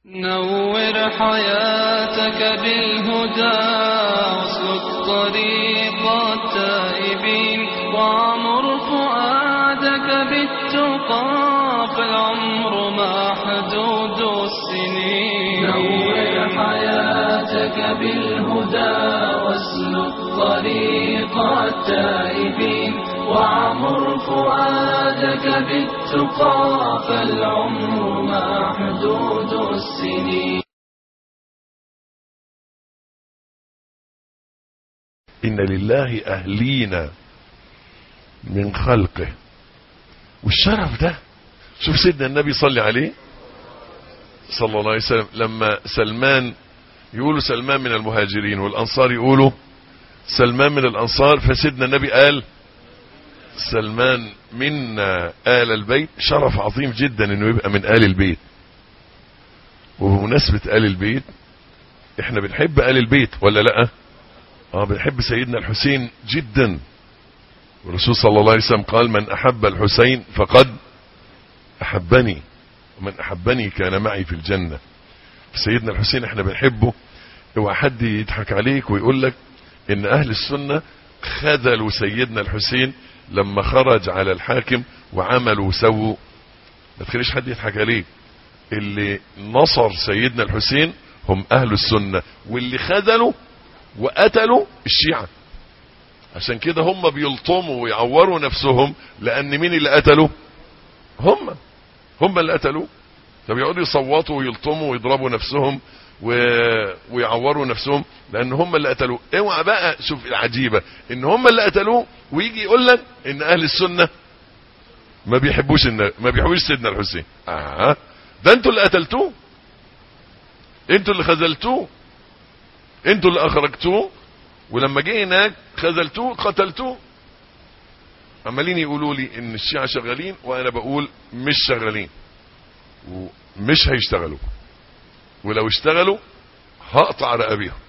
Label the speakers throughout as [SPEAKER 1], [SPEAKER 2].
[SPEAKER 1] نور حياتك بالهدى واسلك طريق التائبين وعمر فؤادك بالتقى فالعمر محدود السنين. نور حياتك بالهدى واسلك طريق التائبين وعمر فؤادك بالتقى فالعمر محدود السنين.
[SPEAKER 2] إن لله أهلين من خلقه، والشرف ده شوف سيدنا النبي صلى عليه صلى الله عليه وسلم لما سلمان يقولوا سلمان من المهاجرين والأنصار يقولوا سلمان من الأنصار، فسيدنا النبي قال سلمان منا آل البيت. شرف عظيم جدا انه يبقى من آل البيت. وبمناسبة آل البيت احنا بنحب آل البيت ولا لا؟ بنحب سيدنا الحسين جدا، والرسول صلى الله عليه وسلم قال من احب الحسين فقد احبني ومن احبني كان معي في الجنة. سيدنا الحسين احنا بنحبه. اوعى حد يضحك عليك ويقول لك ان اهل السنة خذلوا سيدنا الحسين لما خرج على الحاكم وعملوا وسووا. ما تخليش حد يضحك عليك. اللي نصر سيدنا الحسين هم اهل السنة، واللي خذلوا وقتلوا الشيعة. عشان كده هم بيلطموا ويعوروا نفسهم، لان مين اللي قتلوا؟ هم اللي قتلوا. فبيقعدوا يصوتوا ويلطموا ويضربوا نفسهم ويعوروا نفسهم لان هم اللي قتلوه. اوعى بقى شوف العجيبة ان هم اللي قتلوه ويجي يقول لك ان اهل السنة ما بيحبوش سيدنا الحسين. ده انتوا اللي قتلتوه، انتوا اللي خذلتوه، انتوا اللي اخرجتوه، ولما جه هناك خذلتوه قتلتوه. عمالين يقولوا لي ان الشيعة شغالين، وانا بقول مش شغالين ومش هيشتغلوا، ولو اشتغلوا هقطع رقابيهم.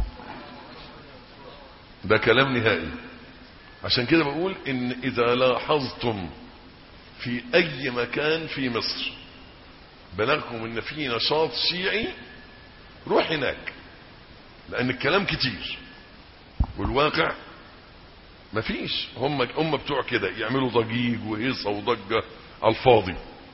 [SPEAKER 2] ده كلام نهائي. عشان كده بقول ان اذا لاحظتم في اي مكان في مصر بلغكم ان في نشاط شيعي روح هناك، لان الكلام كتير والواقع مفيش. هم بتوع كده يعملوا ضجيج وهيصة وضجة على الفاضي،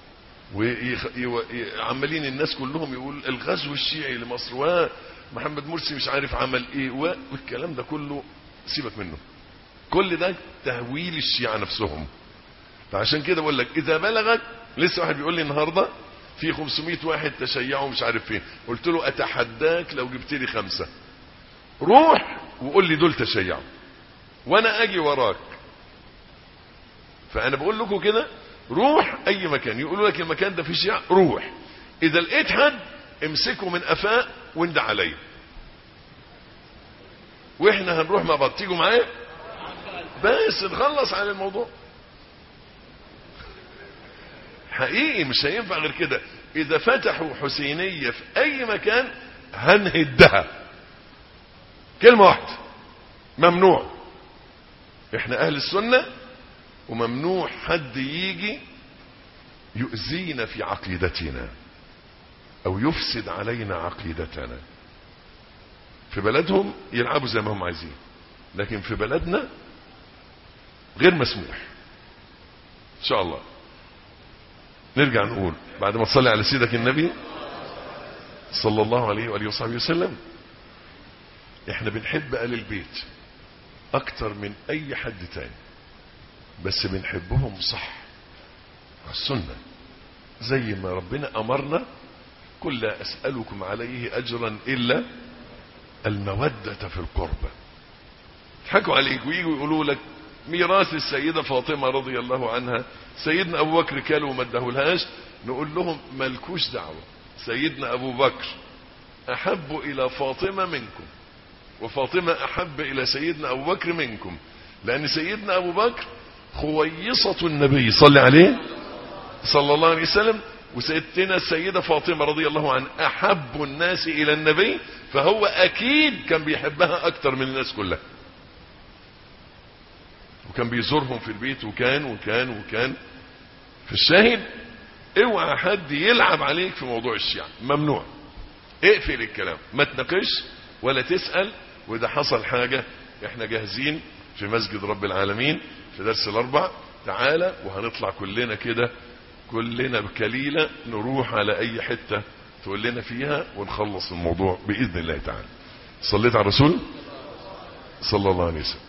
[SPEAKER 2] وعمالين الناس كلهم يقول الغزو الشيعي لمصر ومحمد مرسي مش عارف عمل ايه والكلام ده كله سيبك منه. كل ده تهويل الشيعة نفسهم. فعشان كده بقول لك اذا بلغك، لسه واحد بيقول لي النهارده في 500 واحد تشيعوا مش عارف فين، قلت له اتحداك لو جبت لي 5 روح وقول لي دول تشيعوا وانا اجي وراك. فانا بقول لكم كده، روح اي مكان يقولوا لك المكان ده فيه شيعة روح. اذا لقيت حد امسكه من قفاه واندع عليا، واحنا هنروح مع بعض. تيجوا معايا بس نخلص على الموضوع. حقيقي مش هينفع غير كده. اذا فتحوا حسينية في اي مكان هنهدها. كلمة واحدة، ممنوع. احنا اهل السنة، وممنوع حد يجي يؤذينا في عقيدتنا او يفسد علينا عقيدتنا. في بلدهم يلعبوا زي ما هم عايزين، لكن في بلدنا غير مسموح. ان شاء الله نرجع نقول بعد ما تصلي على سيدك النبي صلى الله عليه وآله وصحبه وسلم، احنا بنحب آل البيت اكتر من اي حد تاني، بس بنحبهم صح السنة زي ما ربنا امرنا. قل لا اسألكم عليه اجرا الا المودة في القربة. يضحكوا عليك ويجوا يقولوا لك ميراث السيدة فاطمة رضي الله عنها سيدنا ابو بكر كاله وما اداهولهاش. نقول لهم مالكوش دعوة، سيدنا ابو بكر احب الى فاطمة منكم، وفاطمة احب الى سيدنا ابو بكر منكم، لان سيدنا ابو بكر خويصة النبي صلى عليه صلى الله عليه وسلم، وسيدتنا السيدة فاطمة رضي الله عنها احب الناس الى النبي، فهو اكيد كان بيحبها اكتر من الناس كلها، وكان بيزورهم في البيت وكان في الشاهد. اوعى حد يلعب عليك في موضوع الشيعة، ممنوع. اقفل الكلام، ما تناقش ولا تسأل. واذا حصل حاجة احنا جاهزين في مسجد رب العالمين في درس الاربع، تعالى وهنطلع كلنا كده، كلنا بكليلة نروح على اي حتة تقول لنا فيها ونخلص الموضوع بإذن الله تعالى. صليت على الرسول صلى الله عليه وسلم.